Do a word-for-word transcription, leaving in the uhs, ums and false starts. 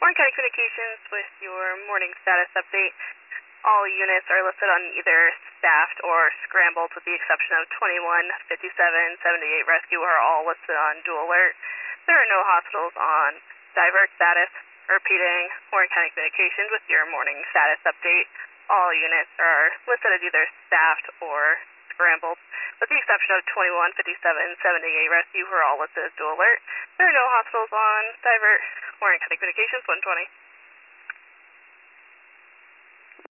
Warren County Communications with your morning status update. All units are listed on either staffed or scrambled with the exception of twenty-one, fifty-seven, seventy-eight rescue are all listed on dual alert. There are no hospitals on divert status. Repeating, Warren County Communications with your morning status update. All units are listed as either staffed or scrambled with the exception of twenty-one, fifty-seven, seventy-eight rescue who are all listed as dual alert. There are no hospitals on divert. Warren County Communications one twenty.